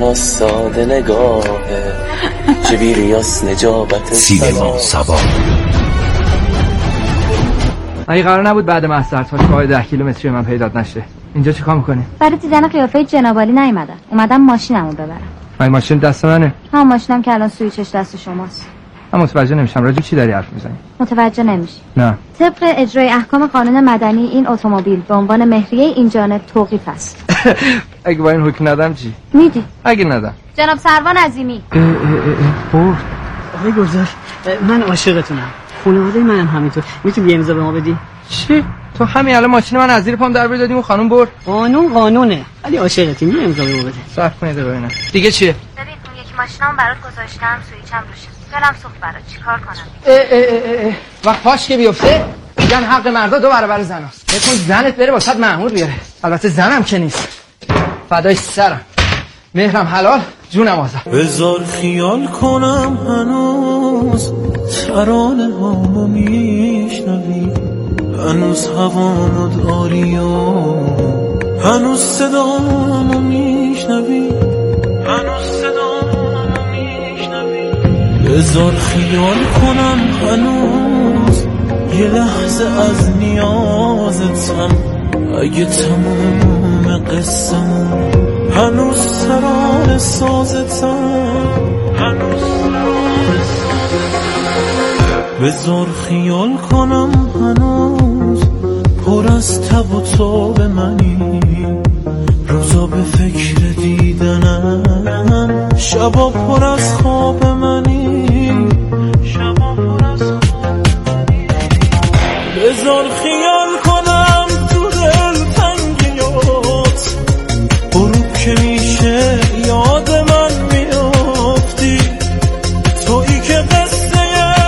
سیما ساده نگاهه چه بیریاس نجابت سینما سبا. اگه قرار نبود بعد محضر تا شاه 10 کیلومتری من پیدات نشه اینجا چیکار میکنی؟ برای دیدن قیافه جناب عالی نیومدم، اومدم ماشینمو ببرم. من ماشین دست منه. هم ماشینم که الان سویچش دست شماست. من متوجه نمیشم راجع چی داری حرف میزنی؟ متوجه نمیشی؟ نه. طبق اجرای احکام قانون مدنی این اتومبیل به عنوان مهریه این جانب توقیف است. اگه با این حکم ندم چی؟ میدی؟ اگه ندم. جناب سروان عظیمی. برد. آقای گلزار من عاشقتونم. خانواده منم همینطور. میتونی یه امضا به ما بدی؟ چی؟ تو همین الان ماشین من از زیر پام در بردادیم و خانم برد. قانونه. ولی عاشقتیم. یه امضا به ما بده. صرف کنید ببینم. دیگه چیه؟ ببین اون یکی ماشینام برات گذاشتم، سویچم روشه. دلم سوخت برات. چیکار کنم؟ وقت پاش که بیفته میگن حق مردا 2 برابر زناست. بکن زنت بره واسط مأمور بیاره. البته زنم که نیست. فدای سرم. مهرم حلال، جونم آزاد. بذار خیال کنم هنوز ترانه هامو میشنوی، هنوز هوامو داری و هنوز صدامو میشنوی، هنوز صدامو میشنوی. بذار خیال کنم هنوز یه لحظه از نیازتم، اگه تموم قصه‌مون هنوز سران سازتم، هنوز سران سازتم. بذار خیال کنم هنوز پر از تب و تاب منی، روزا به فکر دیدنم، شبا پر از خواب منی، شبا پر از خواب منی. بذار خیال کنم تو دل تنگیات غروب که میشه یاد من میافتی، تویی که قصه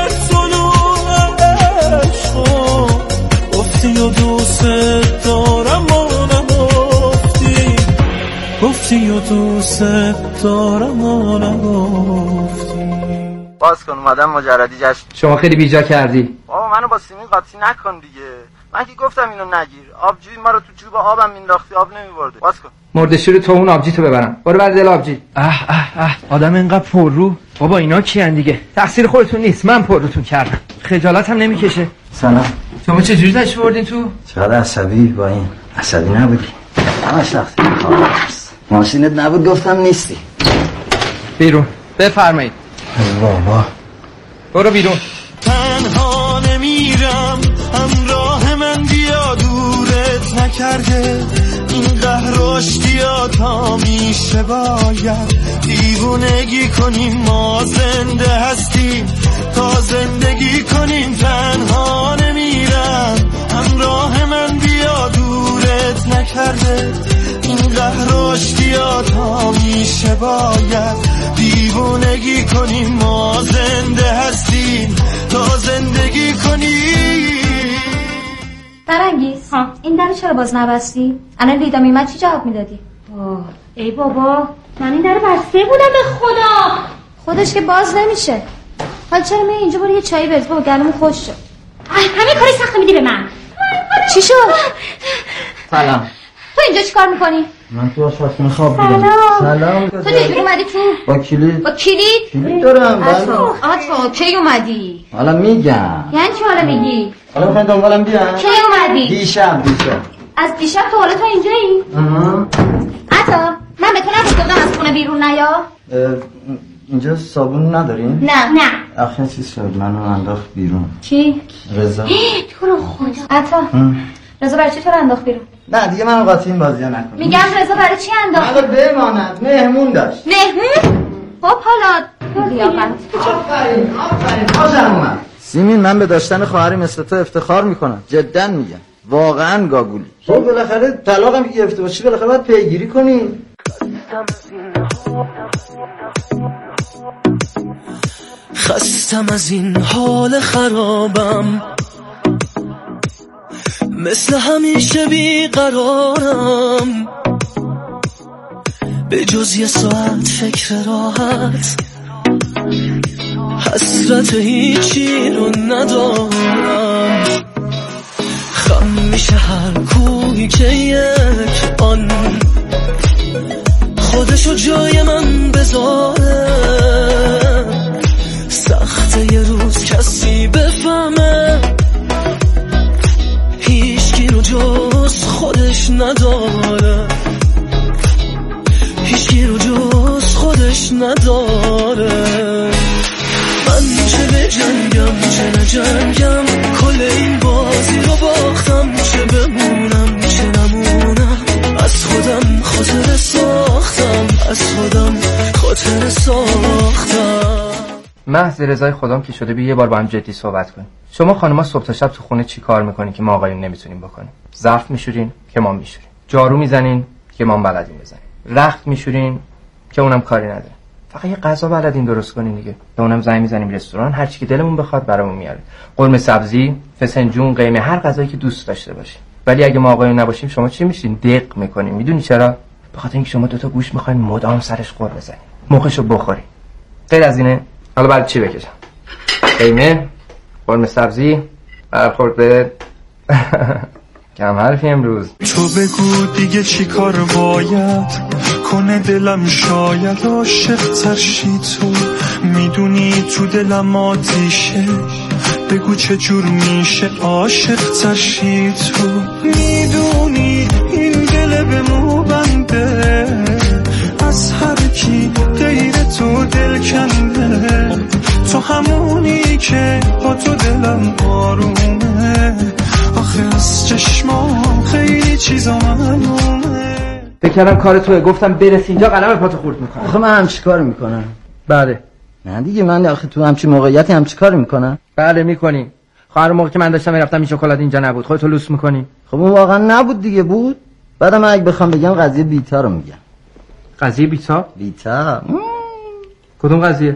طلوع عشقا گفتی و دوست دارم و نگفتی، گفتی و دوست دارم و نگفتی. باز کن اومدم مجردی جشن. شما خیلی بیجا کردی. بابا منو با سیمین قاطی نکن دیگه. من که گفتم اینو نگیر. آبجوی ما رو تو جوب آبم مینداختی آب نمیبرده. باز کن. مردشور تو اون آبجی تو ببرم. برو بر دل آبجی. آدم اینقدر پررو. بابا اینا کیان دیگه؟ تقصیر خودتون نیست. من پرروتون کردم. خجالت هم نمیکشه. سلام. شما چه جوری تشریف بردین تو؟ چقدر عصبی با این. عصبی نبودی. همش وقتی خواست. ماشینت نبود گفتم نیستی. بیرون. بفرمایید. بابا. برو بیرون. تنها نمیرم همراه من بیا دورت نکرده این قهر اشتیاط ها میشه باید دیوونگی کنیم ما زنده هستیم تا زندگی کنیم تنها نمیرم همراه من بیا دورت نکرده این قهر اشتیاط ها میشه باید دیوونگی کنیم ما زنده هستیم تا زندگی کنیم. فرنگیز این در چرا باز نبستی؟ الان لیدا میمد چی جواب میدادی؟ ای بابا من این در بسته بودم به خدا. خودش که باز نمیشه. حالا چرا می اینجا برو یه چایی بریز بابا گلوم خوش شد. همه کاری سخت میدی به من. چی شد؟ سلام. تو اینجا چیکار میکنی؟ من تو آشپزخونه خواب بودم. سلام. تو چجوری اومدی تو؟ با کلید. با کلید؟ کلید دارم. آتو کی اومدی؟ حالا میگم. یعنی چی حالا میگی؟ حالا میخواین دنبالم بیان؟ کی اومدی؟ دیشب. از دیشب تو حالا تو اینجایی؟ عطا من به تو نگفتم از خونه بیرون نیا؟ اینجا صابون ندارین؟ نه آخه چیز شد منو انداخت بیرون. کی؟ رضا. تو رو خدا. عطا رضا برای چی تو رو انداخت بیرون؟ نه دیگه منو قاطی این بازی ها نکن. میگم رضا برای چی انداخت؟ حالا بماند مهمون داشت. مهمون؟ خب حالا آفرین خوشم اومد. سیمین من به داشتن خواهری مثل تو افتخار میکنم. جدا میگم. واقعا گاگولی. خب بالاخره طلاقم که گرفته باشی بالاخره باید پیگیری کنی. خستم از این حال خرابم مثل همیشه بیقرارم به جز یه ساعت فکر راحت حسرت هیچی رو ندارم خم میشه هر کوهی که یک آن خودشو جای من انتظاره، سخته یه روز کسی بفهمه هیچکی رو جز خودش نداره، هیچکی رو جز خودش نداره. من چه بجنگم چه نجنگم، کل این بازی رو باختم، چه بمونم چه نمونم، از خودم خاطره ساختم، از خودم خاطره ساختم. محض رضای خودم که شده یه بار با هم جدی صحبت کنیم. شما خانم‌ها صبح تا شب تو خونه چی کار میکنین که ما آقایون نمیتونیم بکنیم؟ ظرف میشورین که ما میشوریم، جارو میزنین که ما بلدیم بزنیم، رخت میشورین که اونم کاری نداره، فقط یه غذا بلدین درست کنین دیگه. به اونم زنگ میزنیم رستوران، هر چی که دلمون بخواد برامون میاره، قرمه سبزی، فسنجون، قیمه، هر غذایی که دوست داشته باشین. ولی اگه ما آقایون نباشیم شما چی میشین؟ دق میکنین. میدونی چرا؟ به خاطر اینکه شما دوتا گوش میخواین مدام سرش قور بزنین، موقعشو بخورین. غیر از اینه حالا بعد چی بکشم؟ قیمه، قرمه سبزی، برخورد کم حرفی امروز. تو بگو دیگه چی کار باید کنه دلم، شاید عاشق ترشی. تو میدونی تو دلم آتیشه، بگو چه جور میشه عاشق ترشی. تو میدونی این دل به مو بنده، از هر کی غیر تو دل کنده، تو همونی که با تو دلم آرومه، آخه از چشما خیلی چیزا معلومه. فکر کردم کار توه، گفتم برس اینجا قلم پاتو خورد میکنم. آخه من همچی کار میکنم؟ بله. نه دیگه، من آخه تو همچی موقعیتی همچی کار میکنم؟ بله میکنی. خواهر موقع که من داشتم میرفتم این شکلات اینجا نبود، خودتو لوس میکنی. خب اون واقعا نبود دیگه، بود. بعدم اگه بخوام بگم قضیه بیتا رو میگم. قضیه بیتا؟ بیتا؟ کدوم قضیه؟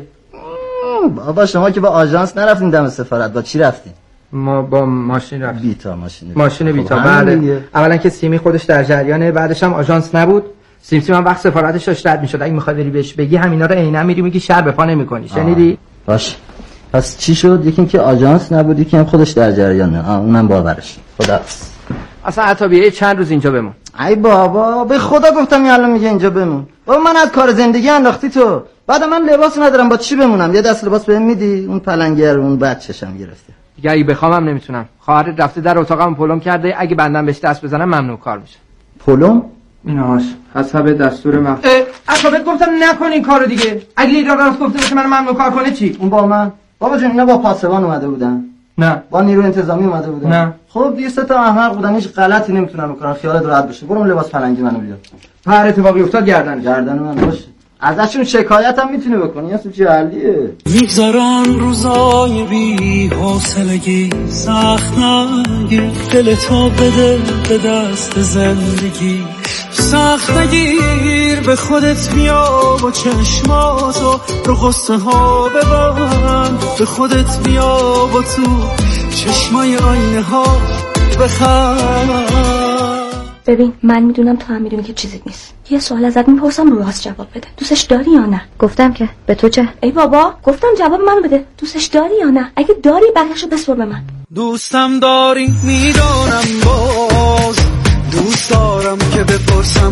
بابا شما که با آژانس نرفتین دم سفارت، با چی رفتین؟ ما با ماشین رفتیم. بیتا، ماشین بیتا. بله. اولا که سیمی خودش در جریانه، بعدش هم آژانس نبود. سیمسی من وقت سفارتش داشت رد میشد، اگه میخوای بری بهش بگی همینا رو عیناً میری میگی شر به پا نمیکنی. شنیدی؟ باش. پس چی شد؟ یکی اینکه آژانس نبود، یکی هم خودش در جریانه. اونم باورش. خداحافظ. اصلا عتابیه چند روز اینجا بمون. ای بابا به خدا گفتم الان میگه اینجا بمون. بابا من از کار زندگی انداختی تو. بعد من لباس ندارم، با چی بمونم؟ یه دست لباس بهم میدی؟ اون پلنگر اون بچه‌شم گرفته. دیگه اگه بخوامم نمیتونم. خواهر رفته در اتاقم پلم کرده، اگه بندم بهش دست بزنم ممنوع کار میشه. پلم؟ ایناش حسب دستور من. عقبت گفتم نکن این کارو دیگه. اگه لیدر راست گفته باشه من ممنوع کار کنه چی؟ اون با من. بابا جون اینا با پاسبان اومده بودن. نه. با نیرو انتظامی اومده بودن. نه. خب دیگه سه تا احمق بودن، هیچ غلطی نمیتونن بکنن، خیالت راحت باشه. برو لباس پلنگی منو بیار. هر اتفاقی افتاد گردن من باشه. ازشون شکایت هم میتونی بکنی، یا سوچی حلیه. میگذارن روزای بی حوصلگی، سخت نگیر دلتو بده به دست زندگی، سخت نگیر به خودت بیا با چشماتو رو قصه ها ببند، به خودت بیا با تو چشمای آینه ها بخند. ببین من میدونم تو هم میدونی که چیزی نیست. یه سوال ازت میپرسم راست جواب بده. دوستش داری یا نه؟ گفتم که به تو چه؟ ای بابا گفتم جواب منو بده. دوستش داری یا نه؟ اگه داری بقیه‌شو بسپر به من. دوستم داری میدانم، باز دوست دارم که بپرسم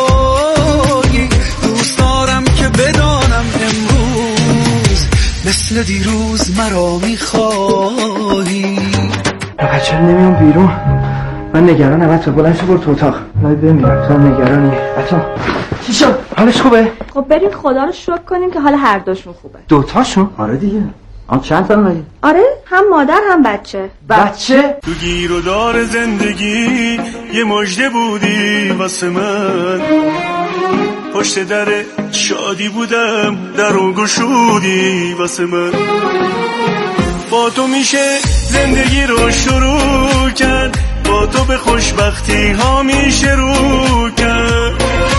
گاهی، دوست دارم که بدانم امروز مثل دیروز مرا میخواهی. بچه نمیام بیرون، من نگرانم. بچه بلند شو برو تو اتاق. من بمیرم تو نگرانی. بچه چی شد؟ حالش خوبه؟ خب بریم خدا رو شکر کنیم که حال هر دوشون خوبه. دوتاشون؟ آره دیگه. چند تا مگه؟ آره هم مادر هم بچه. تو گیر و دار زندگی یه مژده بودی واسه من، پشت در شادی بودم درو گشودی واسه من، با تو میشه زندگی رو شروع کرد، با تو به خوشبختی ها میشه رو کرد،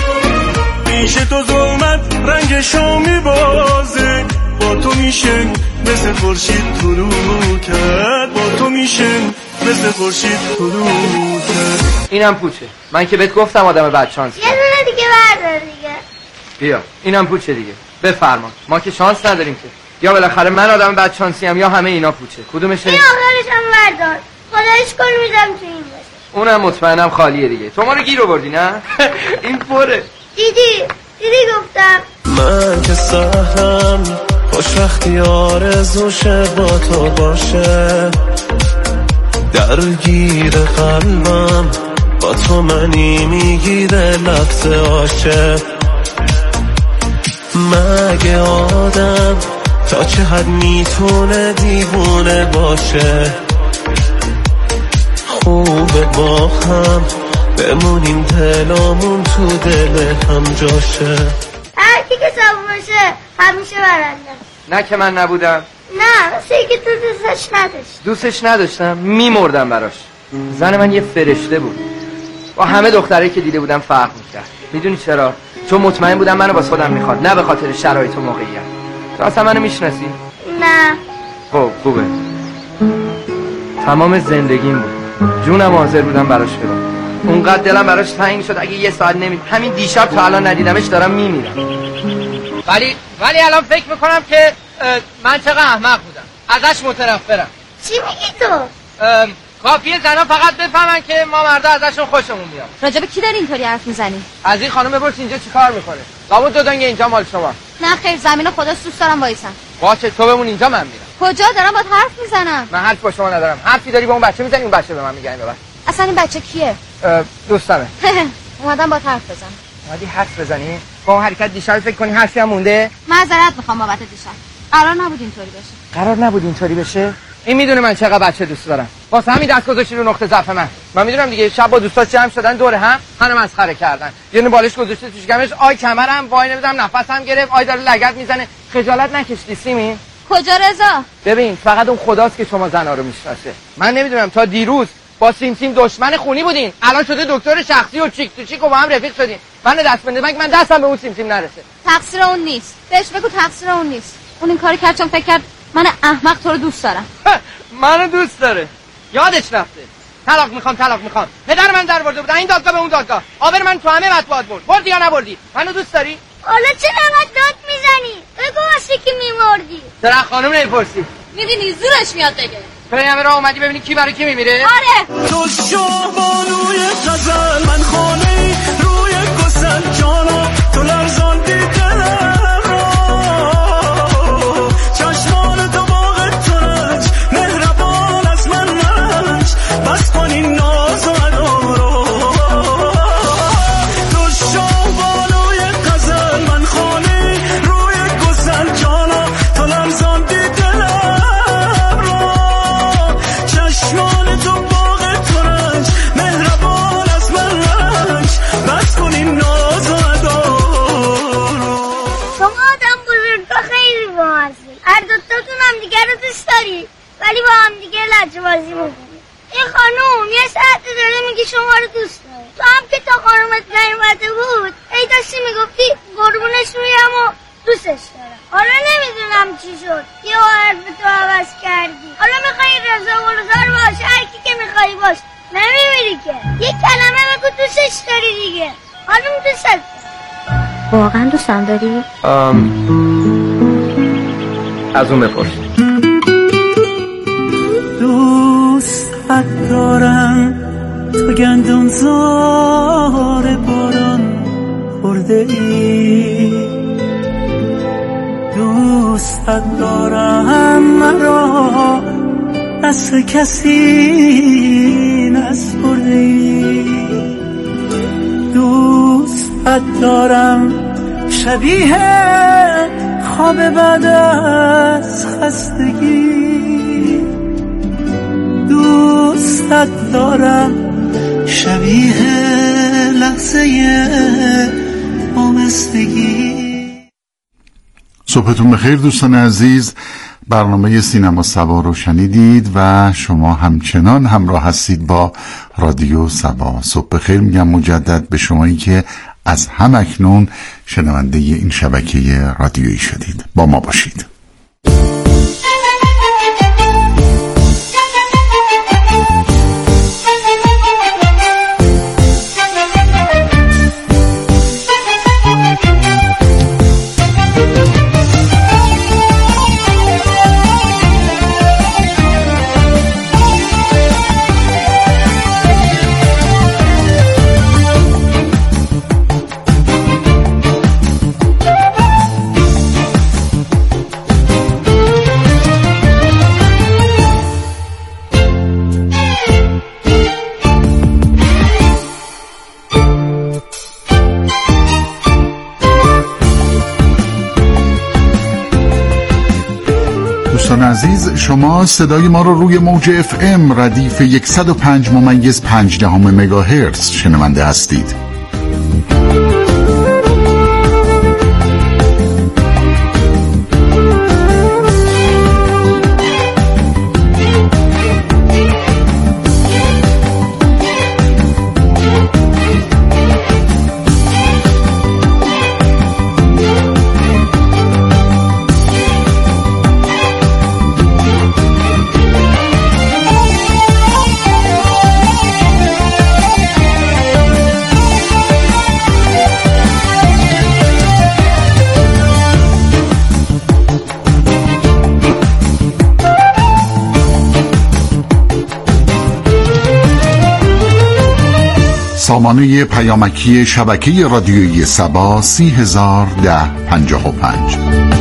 میشه تو ظلمت رنگشو میبازه، با تو میشه مثل خورشید طلوع کرد، با تو میشه مثل خورشید طلوع کرد. اینم پوچه. من که بهت گفتم آدم بدشانسی. یه دونه دیگه بردار دیگه. بیا اینم پوچه دیگه. بفرما. ما که شانس نداریم که. یا بالاخره من آدم بدشانسی ام یا همه اینا پوچه. کدومشه؟ این آخرش هم بردار. خدایش کن میدم تو این باشه. اونم مطمئنم خالیه دیگه. تو ما رو گیر آوردی نه؟ این پره. دیدی گفتم. من که سهلم خوش وقتی آرزوشه با تو باشه، درگیر قلبم با تو منی میگیره لفظ عاشق. مگه آدم تا چه حد میتونه دیوونه باشه، خوبه با هم بمونیم دلامون تو دل هم جاشه. هر کی که صبور باشه همیشه برنده. نه که من نبودم. نه مثل که تو دوستش نداشتم میمردم براش. زن من یه فرشته بود، با همه دخترایی که دیده بودم فرق میکرد. میدونی چرا؟ چون مطمئن بودم منو با خودم میخواد، نه به خاطر شرایط و موقعیت. تو اصلا منو میشناسی؟ نه. خب خوبه. تمام زندگیم بود، جونم حاضر بودم براش بدم. اونقدر دلم براش تنگ شد اگه یه ساعت همین دیشب تا الان ندیدمش دارم میمیرم. ولی الان فکر میکنم که من چقدر احمق بودم، ازش متنفرم. چی میگی تو؟ کافیه زنا فقط بفهمن که ما مردا ازشون خوشمون میاد. راجب کی داری اینطوری حرف میزنی؟ از این خانم بپرس اینجا چیکار میکنه. لابد دو دنگ اینجا مال شما. نه خیر، زمین خدا دوست دارم وایسم. باشه تو بمون اینجا، من میرم. کجا؟ دارم باهات حرف میزنم. من حرف با شما ندارم. حرفی داری با اون بچه میزنی، اون بچه به من میگه ببر. اصلا این بچه کیه؟ دوستمه. اومدم باهات حرف بزنم. اومدی حرف بزنی؟ با اون حرکت دیشب فکر کنی حرفی هم مونده؟ معذرت میخوام بابت دیشب. قرار نبود اینطوری بشه. این میدونه من چقدر بچه دوست دارم. واسه همین دست گذاشتی رو نقطه ضعف من میدونم دیگه. شب با دوستاش جمع شدن دور هم منو مسخره کردن. یه بالش گذاشته تو شکمش، آی کمرم وای نمیدونم نفسم گرفت، آی داره لگد میزنه. خجالت نکشیدی سیمی؟ کجا رضا؟ ببین فقط اون خداست که شما زنا رو میشناسه. من نمیدونم تا دیروز با سیم دشمن خونی بودین، الان شده دکتر شخصی و چیک تو چیک و با هم رفیق شدین. منو دست بنده من دستم به اون سیم نرسه. تقصیر اون نیست. بهش بگو تقصیر اون نیست. اون این کارو کرد چون فکر کرد من احمق تو رو دوست دارم. منو دوست داره. یادش رفته. طلاق میخوام. پدر من در برده بود این دادگاه به اون دادگاه. آبر من تو همه مطبوعات بردی یا نبردی؟ منو دوست داری؟ حالا چرا انقدر داد میزنی؟ بگو واسه کی میمردی؟ چرا خانم نمیپرسی؟ میدونی زورش میاد بگه. تو همه راه اومدی ببینی کی برای کی میمیره؟ آره. تو شاهبانوی غزل، من خانه روی گسل جانا، تو لرزاندی دلم را، چشمان تو باغ ترنج، مهربان از من رنج، بس کن این ناز و ادا رو. تو شاهبانوی غزل، من خانه روی گسل جانا، تو لرزاندی دلم را، چشمان تو باغ ترنج، مهربان از من رنج، بس کن این ناز و ادا رو. شما آدم بزرگا خیلی باحثی، هر دوتاتون هم دیگه رو دوست دارید ولی با هم دیگه لجه بازی میکنید. این خانوم یه ساعت داره میگه شما رو دوست داره، تو هم که تا خانومت نیومده بود ای داشتی میگفتی قربونش رویم و دوستش دارم. حالا نمیدونم چی شد یه حرف تو عوض کردی. حالا میخوایی رضا ولزار باش، هر کی که میخوایی باش، نمیمیری که. یه کلمه بگو دوستش داری دیگه. خانوم دوستت داره. واقعا دوستم داری؟ از اون بپرس. دوستت دارم تو گندم زار باران خورده ای، دوستت دارم مرا دست کسی نسپرده ای، دوستت دارم شبیه خواب بعد از خستگی، دوستت دارم شبیه لحظه آمستگی. صبحتون بخیر دوستان عزیز. برنامه سینما سبا رو شنیدید و شما همچنان همراه هستید با رادیو سبا. صبح بخیر میگم مجدد به شمایی که از هم اکنون شنونده این شبکه رادیویی شدید. با ما باشید. دوستان عزیز، شما صدای ما رو روی موج FM ردیف 105.5 مگاهرتز شنونده هستید. سامانه پیامکی شبکه رادیویی سبا 301055.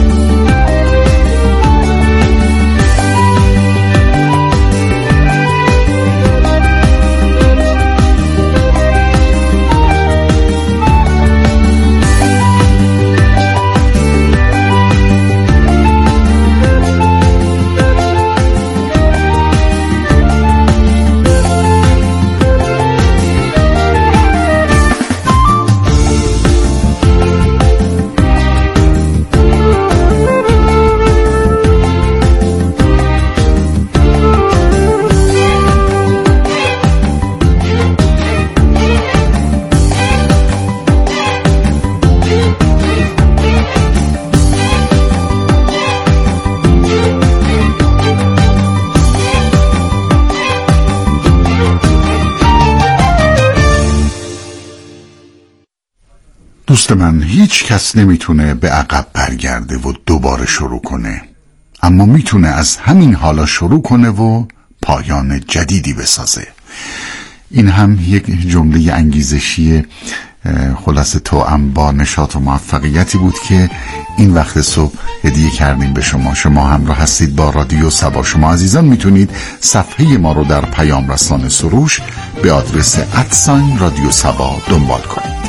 دوست من، هیچ کس نمیتونه به عقب برگرده و دوباره شروع کنه، اما میتونه از همین حالا شروع کنه و پایان جدیدی بسازه. این هم یک جمله انگیزشی خلاصه توأم با نشاط و موفقیتی بود که این وقت صبح هدیه کردیم به شما. شما همراه هستید با رادیو سبا. شما عزیزان میتونید صفحه ما رو در پیام رسان سروش به آدرس @رادیو سبا دنبال کنید.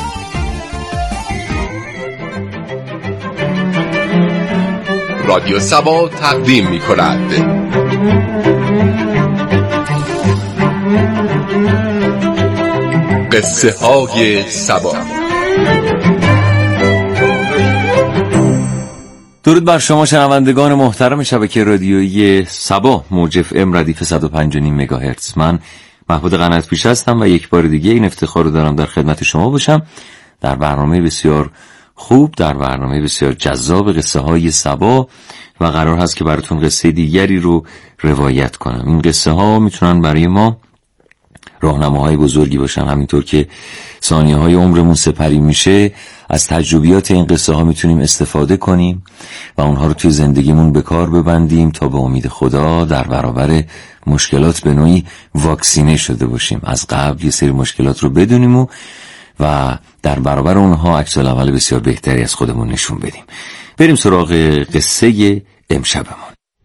رادیو سبا تقدیم می کند قصه های سبا. درود بر شما شنوندگان محترم شبکه رادیویی سبا موج FM ردیف 105.5 مگاهرتز. من محمود قنات پیش هستم و یک بار دیگه این افتخار رو دارم در خدمت شما باشم در برنامه بسیار خوب، در برنامه بسیار جذاب قصه های سبا، و قرار هست که براتون قصه دیگری رو روایت کنم. این قصه ها میتونن برای ما راهنماهای بزرگی باشن. همینطور که ثانیه های عمرمون سپری میشه، از تجربیات این قصه ها میتونیم استفاده کنیم و اونها رو توی زندگیمون به کار ببندیم تا به امید خدا در برابر مشکلات به نوعی واکسینه شده باشیم. از قبل یه سری مشکلات رو بدونیم و در برابر اونها عکس العمل بسیار بهتری از خودمون نشون بدیم. بریم سراغ قصه امشبمون.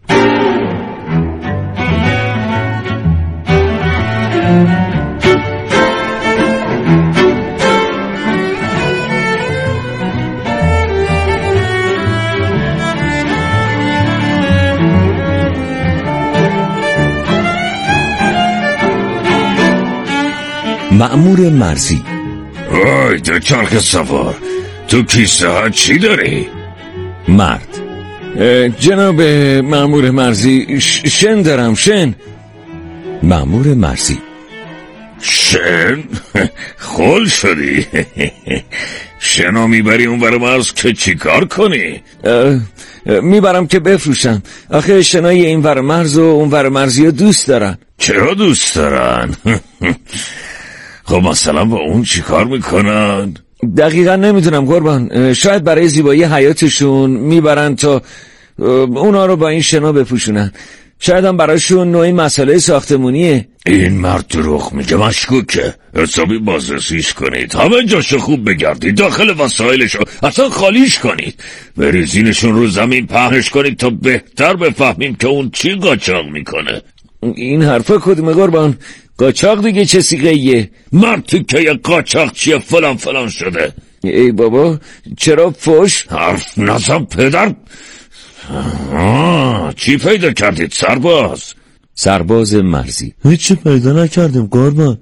مأمور مرزی. وای تو چرخ سوار، تو کیسه ها چی داری؟ مرد. جناب مأمور مرزی، شن دارم. شن. مأمور مرزی. شن؟ خول شدی؟ شنو میبری اون ور مرز که چی کار کنی؟ میبرم که بفروشم. آخه شنای این ور مرز و اون ور مرزی ها دوست دارن. چرا دوست دارن؟ خب مثلا با اون چی کار میکنن؟ دقیقا نمیدونم قربان، شاید برای زیبایی حیاتشون میبرن تا اونا رو با این شنا بپوشونن. شاید هم براشون نوعی مسئله ساختمونیه. این مرد دروغ میگه، مشکوکه. حسابی بازرسیش کنید، همه جاشو خوب بگردید، داخل وسایلشو اصلا خالیش کنید، بریزینشون رو زمین پهنش کنید تا بهتر بفهمیم که اون چی قاچاق میکنه. این حرفا کدومه قربان؟ قاچاق دیگه چه سیغه‌ایه؟ مرد که قاچاق چیه فلان فلان شده. ای بابا چرا فوش؟ حرف نزن پدر. چی پیدا کردید سرباز؟ سرباز مرزی: هیچی پیدا نکردیم قربان.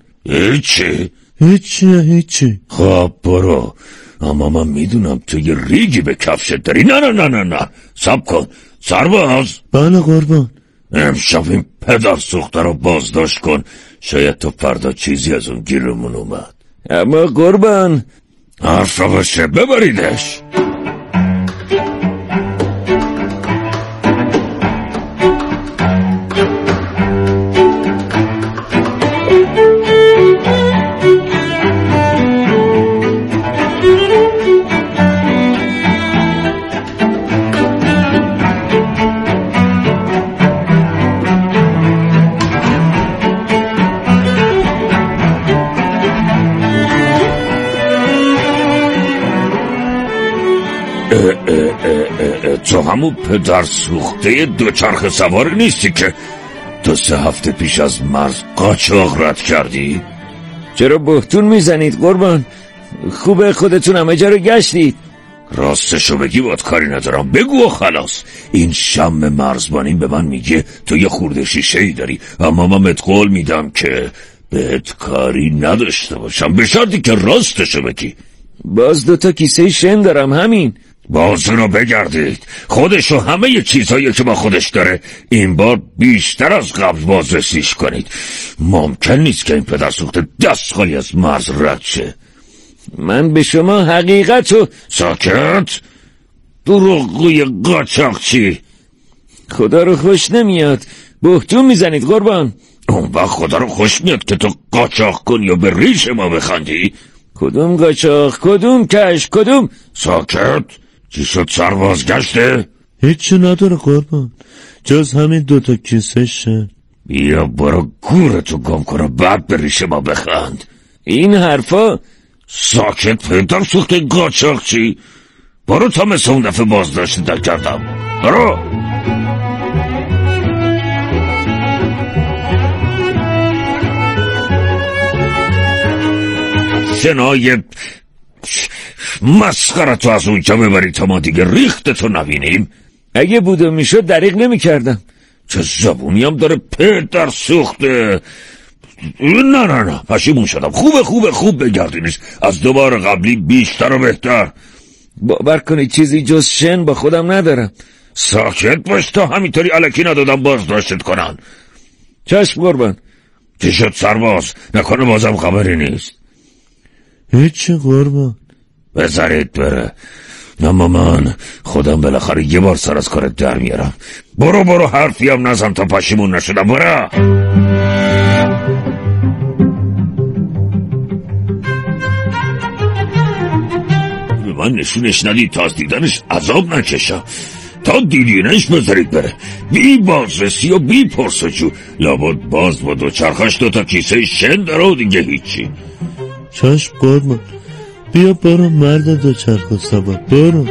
هیچی. خب برو، اما من میدونم تو یه ریگی به کفشت داری. نه صبر کن سرباز. بله قربان. امشب این پدر سوخته رو بازداشت کن، شاید تو فردا چیزی از اون گیرمون اومد. اما قربان حرف باشه ببریدش. تو همون پدر سوخته دوچرخه سوار نیستی که 2-3 هفته پیش از مرز قاچاق رد کردی؟ چرا بهتون میزنید قربان؟ خوبه خودتون همه جا رو گشتید. راستشو بگی باید کاری ندارم، بگو و خلاص. این شم مرزبانی به من میگه تو یه خورده شیشه‌ای داری، اما من بهت قول میدم که بهت کاری نداشته باشم، به شرطی که راستشو بگی. باز 2 کیسه شن دارم، همین. باز رو بگردید، خودشو همه ی چیزهایی که با خودش داره این بار بیشتر از قبل بازرسیش کنید. ممکن نیست که این پدر سوخته دستخالی از مرز رد شه. من به شما حقیقتو... ساکت! دروغگوی قاچاقچی! خدا رو خوش نمیاد، بهتون میزنید قربان. اون وقت خدا رو خوش میاد که تو قاچاق کنی و به ریش ما بخندی؟ کدوم قاچاق، کدوم کش، کدوم... ساکت! چی شد سرباز گشته؟ هیچی نداره قربان، جز همین 2 کیسه شن. بیا برو گورتو گم کنه بعد به ریش ما بخند. این حرفا... ساکت پدر سوخته قاچاقچی! برو تا مثل اون دفعه بازداشت کردم. برو! شنای مسخرتو از اونجا ببری تا ما دیگه ریختتو نبینیم. اگه بودم میشد دریغ نمی کردم. چه زبونی هم داره پدر سوخته. نه پشیمون شدم. خوب بگردینش از دوباره قبلی بیشتر و بهتر. باور کنید چیزی جز شن با خودم ندارم. ساکت باش تا همینطوری الکی ندادم بازداشتت کنن. چشم قربان. چی شد سرباز؟ نکنه بازم خبری نیست؟ هیچی قربان. بذارید بره، اما من خودم بالاخره یه بار سر از کارت در میارم. برو حرفی هم نزن تا پشیمون نشدم. برو. به من نشونش ندید تا از دیدنش عذاب نکشم. تا دیدینش بذارید بره، بی بازرسی و بی پرسجو. لابد باز با 2 چرخش 2 کیسه شن داره و دیگه هیچی. چشم قربان، بیا برو مرد 2 چرخ سوار، برو.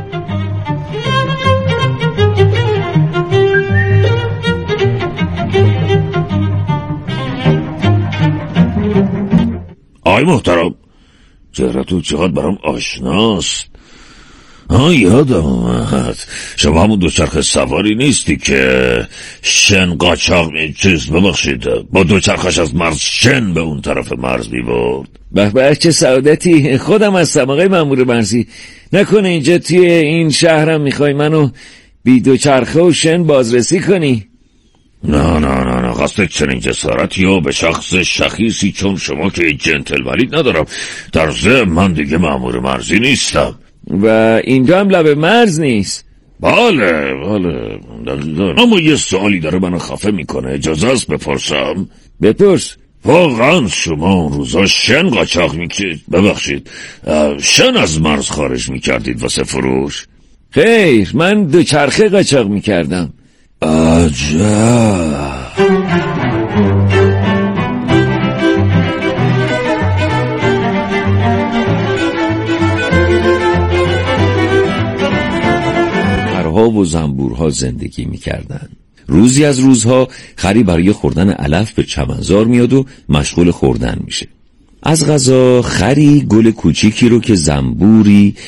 آی محترم، چهرتون چقدر برام آشناست. یادم اومد، شما همون 2 چرخ سواری نیستی که شن قاچاق ببخشید با 2 چرخش از مرز شن به اون طرف مرز میبرد؟ به چه سعادتی، خودم هستم آقای مأمور مرزی. نکنه اینجا توی این شهرم میخوای منو بی 2 چرخه و شن بازرسی کنی؟ نه قصد چنین جسارتی و به شخص شخیصی چون شما که جنتلمنی ندارم. در ضمن من دیگه مأمور مرزی نیستم و اینجا هم لب مرز نیست. بله اما یه سوالی داره منو خفه میکنه، اجازه است بپرسم؟ بپرس. واقعا شما اون روزا شن قاچاق ببخشید شن از مرز خارج میکردید واسه فروش؟ خیر، من 2 چرخه قاچاق میکردم. عجب. خرها و زنبورها زندگی میکردند. روزی از روزها خری برای خوردن علف به چمنزار میاد و مشغول خوردن میشه. از غذا خری گل کوچیکی رو که زنبوری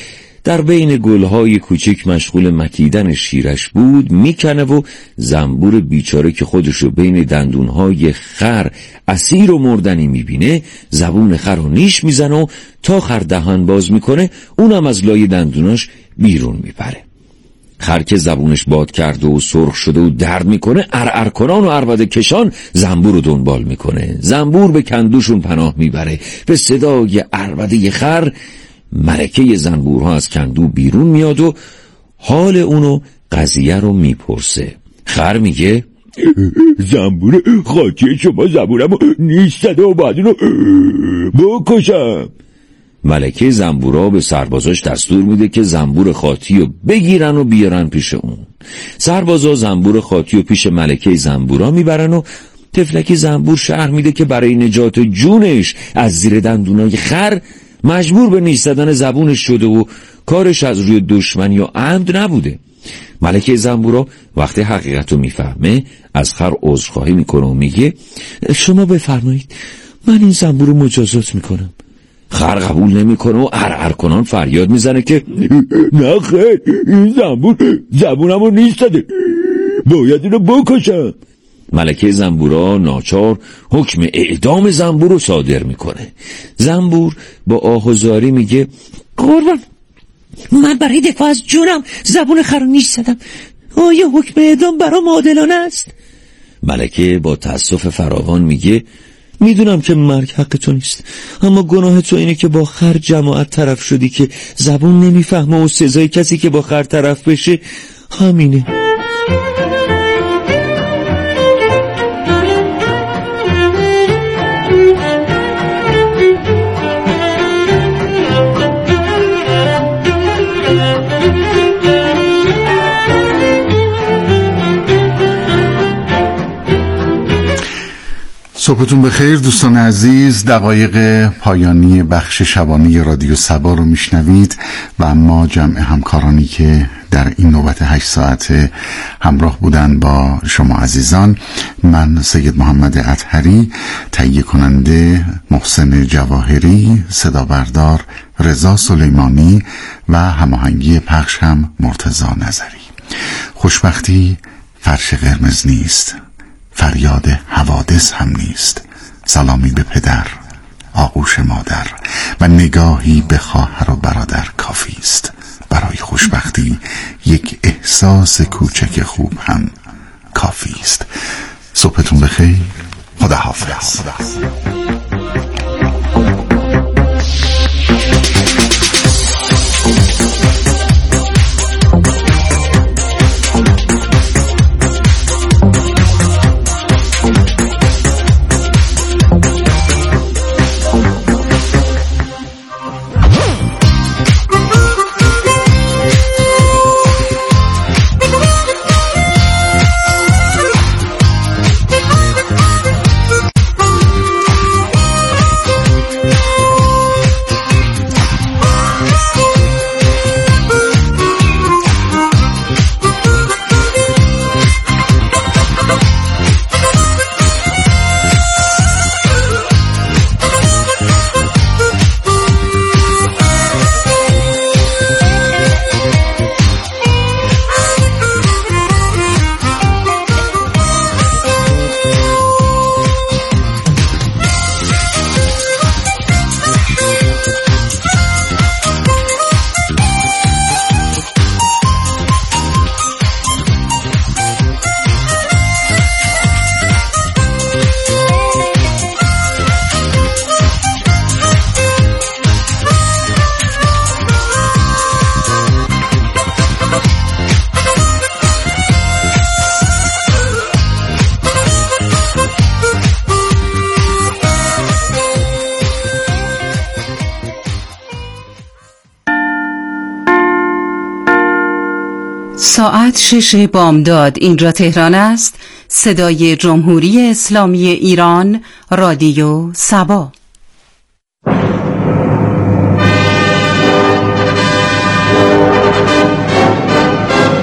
در بین گلهای کوچک مشغول مکیدن شیرش بود میکنه و زنبور بیچاره که خودشو بین دندونهای خر اسیر و مردنی میبینه زبون خر رو نیش میزنه و تا خر دهان باز میکنه اونم از لای دندوناش بیرون میپره. خر که زبونش باد کرده و سرخ شده و درد میکنه ارعر کنان و عربده کشان زنبور رو دنبال میکنه. زنبور به کندوشون پناه میبره. به صدای عربده خر ملکه زنبورها از کندو بیرون میاد و حال اونو قضیه رو میپرسه. خر میگه زنبور خاکی شما زبونمو نیستده و باید اونو بکشم. ملکه زنبورها به سربازاش دستور میده که زنبور خاطی رو بگیرن و بیارن پیش اون. سربازا زنبور خاطی رو پیش ملکه زنبورها میبرن و تفلک زنبور شهر میده که برای نجات جونش از زیر دندونای خر مجبور به نیش زدن زبونش شده و کارش از روی دشمنی یا عمد نبوده. ملکه زنبورها وقتی حقیقت رو میفهمه از خر عذرخواهی میکنه و میگه شما بفرمایید من این زنبور رو مجازات میکنم. خر قبول نمیکنه و ارعر کنان فریاد میزنه که نه خیر این زنبور زبونمو نیش زده باید اینو بکشم. ملکه زنبورا ناچار حکم اعدام زنبور رو صادر میکنه. زنبور با آه و زاری میگه قربان من برای دفاع از جونم زبون خر رو نیش زدم. آیا حکم اعدام برام عادلانه است؟ ملکه با تأسف فراوان میگه میدونم که مرگ حق تو نیست، اما گناه تو اینه که با خر جماعت طرف شدی که زبون نمیفهمه و سزای کسی که با خر طرف بشه همینه. صبحتون بخیر دوستان عزیز. دقایق پایانی بخش شبانه رادیو صبا رو میشنوید و اما جمع همکارانی که در این نوبت 8 ساعت همراه بودن با شما عزیزان، من سید محمد اطهری، تهیه کننده محسن جواهری، صدا بردار رضا سلیمانی و هماهنگی پخش هم مرتضی نظری. خوشبختی فرش قرمز نیست، فریاد حوادث هم نیست. سلامی به پدر، آغوش مادر و نگاهی به خواهر و برادر کافی است. برای خوشبختی یک احساس کوچک خوب هم کافی است. صبحتون بخیر. خدا حافظ. ساعت 6 بامداد اینجا تهران است. صدای جمهوری اسلامی ایران، رادیو صبا.